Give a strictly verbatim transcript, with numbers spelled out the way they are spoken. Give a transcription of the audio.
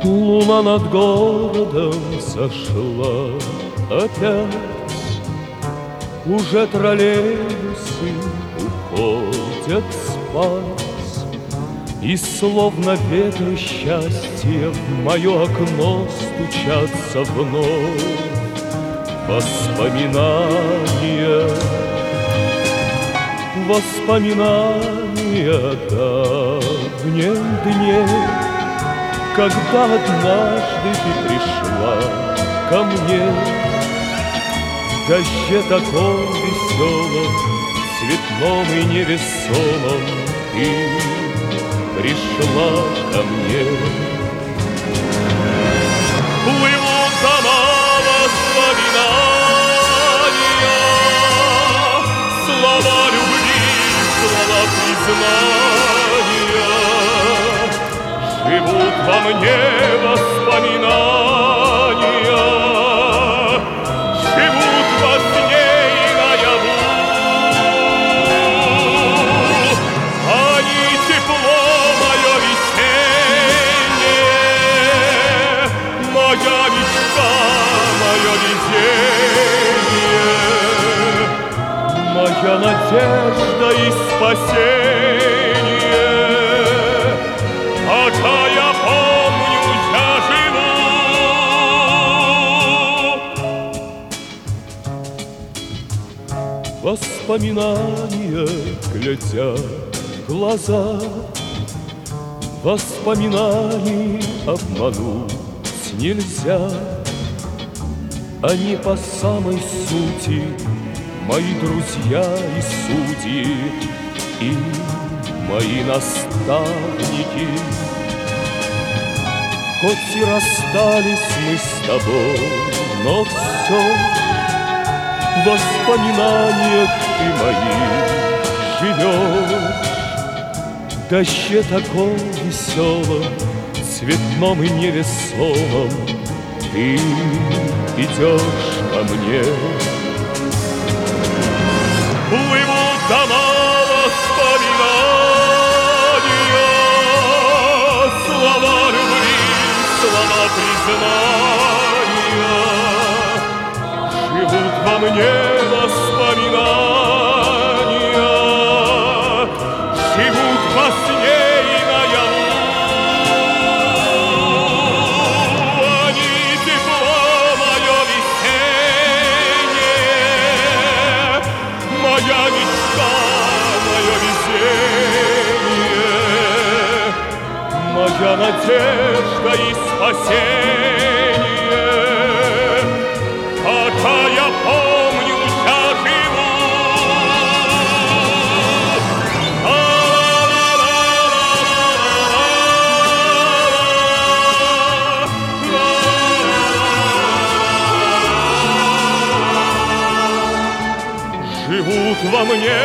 Луна над городом сошла опять, уже троллейбусы уходят спать, и словно ветры счастья в мое окно стучатся вновь воспоминания. Воспоминания о давних дней, когда однажды ты пришла ко мне в дожде таком веселом, цветном и невесомом. Ты пришла ко мне. Плывут дома воспоминания, слова любви, слова признания. Живут во мне воспоминания, живут во сне и наяву. Они тепло мое весеннее, моя мечта, мое везение, моя надежда и спасение. Пока я помню, я живу. Воспоминания глядят в глаза, воспоминаний обмануть нельзя. Они по самой сути мои друзья и судьи, и мои наставники. Хоть и расстались мы с тобой, но все в воспоминаниях ты моих живешь. В дожде таком веселом, цветном и невесомом ты идешь ко мне. Плывут дома воспоминания, слова любви, слова признания. Живут во мне воспоминания, живут во сне и наяву. Они тепло мое весеннее, моя мечта, мое везение, моя надежда и спасение. Пока я помню, я живу. Живут во мне